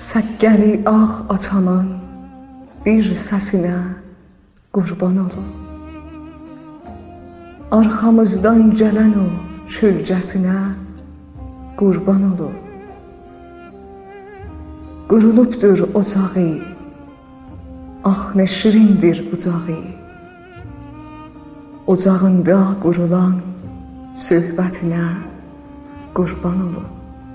Səkkəli ağ atamın bir səsinə qurban olum. Arxamızdan gələn o kölgəsinə qurban olum. Qurulubdur ocağı, ax nə şirindir bucağı. Ocağında qurulan söhbətinə qurban olum.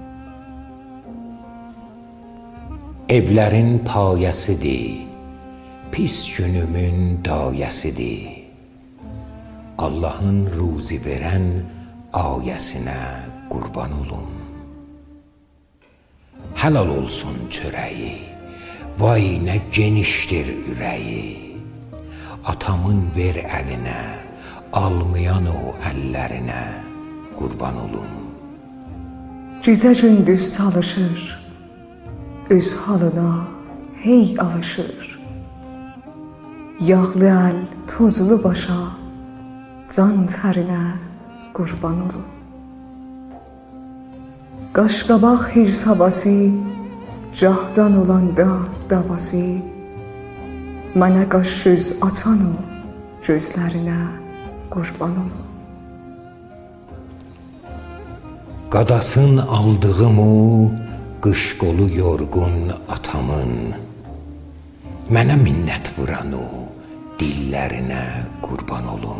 Evlərin payəsidir, pis günümün dayəsidir. Allahın ruzi verən ayəsinə qurban olum. Helal olsun çörəyi, vay nə genişdir ürəyi. Atamın ver əlinə, almayan o əllərinə qurban olum. Gecə gündüz çalışır, öz halına hey alışır. Yağlı əl, tozlu başa, can tərinə qurban olum. Qaşqabaq hirs havası, cahdan olanda davası. Mənə qaş göz açan o gözlərinə qurban olum. Qadasın aldığım o qış qolu yorğun atamın, mənə minnət vuran o dillərinə qurban olum.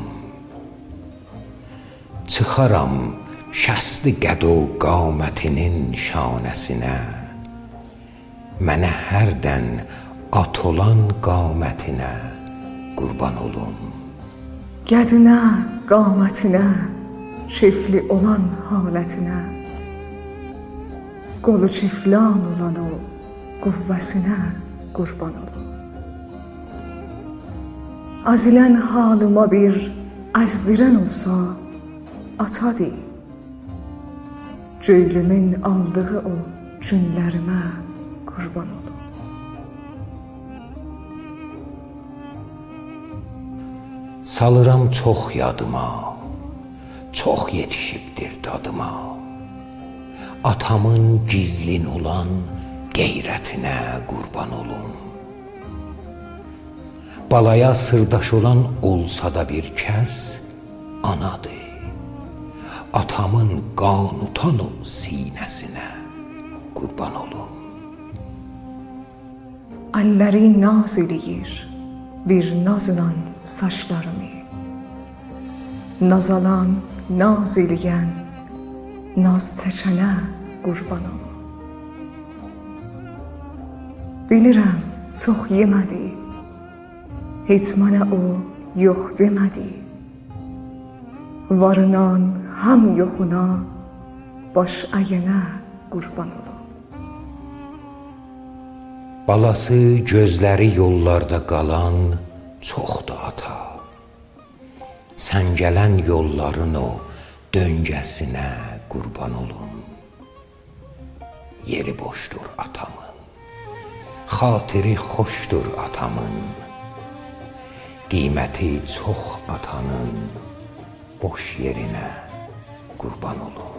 Çıxaram şəsli qəd o qamətinin şanəsinə, mənə hərdən at olan qamətinə qurban olum. Qədinə, qamətinə, çiftli olan halətinə, qolu çiftlan olan o qüvvəsinə qurban olum. Azilən halıma bir əzdirən olsa, atadır. Göylümün aldığı o günlərimə qurban olum. Salıram çox yadıma, çox yetişibdir dadıma. Atamın gizlin olan qeyrətinə qurban olum. Balaya sırdaş olan olsa da bir kəs anadır. Atamın qan utan o sinəsinə qurban olum. Əlləri naz eləyir bir nazla saçlarımı. Naz alan, naz eləyən, naz çəkənə qurban olum. Bilirəm, çox yemədi, heç mənə o yox demədi. Varınan həm yoxuna, baş əyənə qurban olum. Balası gözləri yollarda qalan çoxdur ata. Sən gələn yolların o döngəsinə qurban olum. Yeri boşdur atamın, xatiri xoşdur atamın. Qiyməti çox atanın boş yerinə qurban olum.